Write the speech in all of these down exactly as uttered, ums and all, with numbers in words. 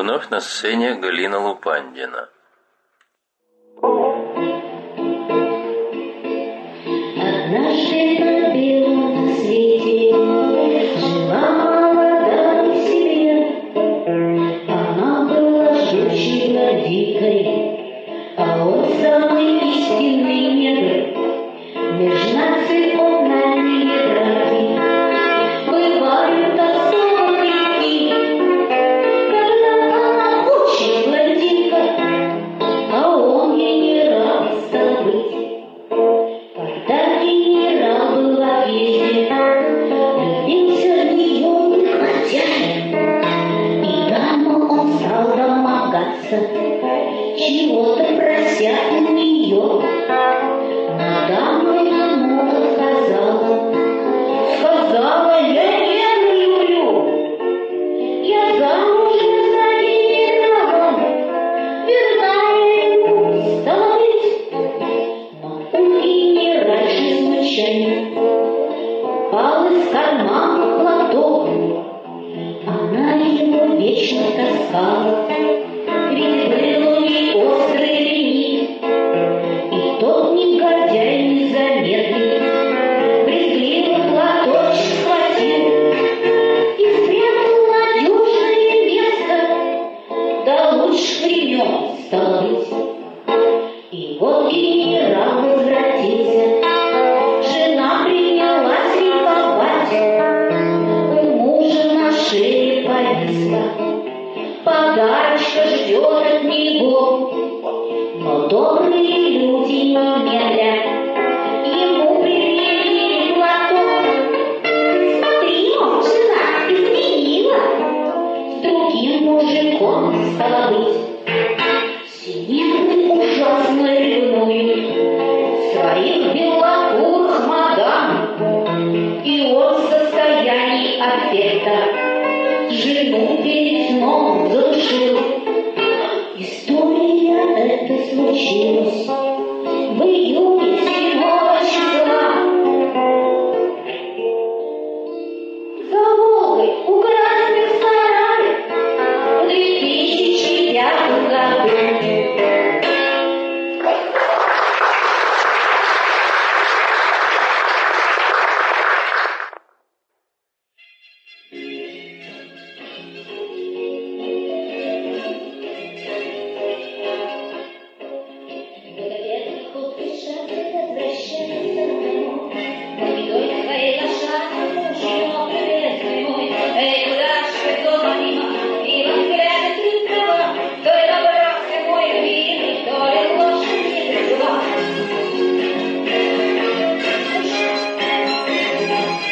Вновь на сцене Галина Лупандина. Однажды на белом свете жила молодая себе. Она была жутко дикой, а он самый истинный негр. Меж наций он не браки, бывают особо редки. Когда она очень блондинка, а он ей не рад стал быть. Когда генерал был в отъезде, влюбился в нее негодяй. И давно он стал домогаться, чего-то прося у нее. Но дама ему отказала, сказала: я не люблю, я замужем за генералом, верна ему стала быть. Но у генеральши случайно пал из кармана платок. Она его вечно таскала, ведь был у ней острый ремень. И тот негодяй незаметный брезгливо платочек схватил и спрятал в надежное место, да лучше при нем стало быть. И вот генерал возвратился, жена принялась ликовать. У мужа на шее повисла, подарочка ждет от него. Но добрые люди немедля ему привели платок. Смотри, он, жена, изменила, с другим мужиком стала быть. Синевный ужасно ревнует своих белокурых мадам, и он в состоянии аффекта жену перед сном задушил. История эта случилась в июне седьмого числа. За Волгой у красных сараев в две тысячи пятом году.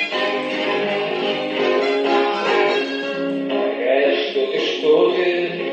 Что ты, что ты?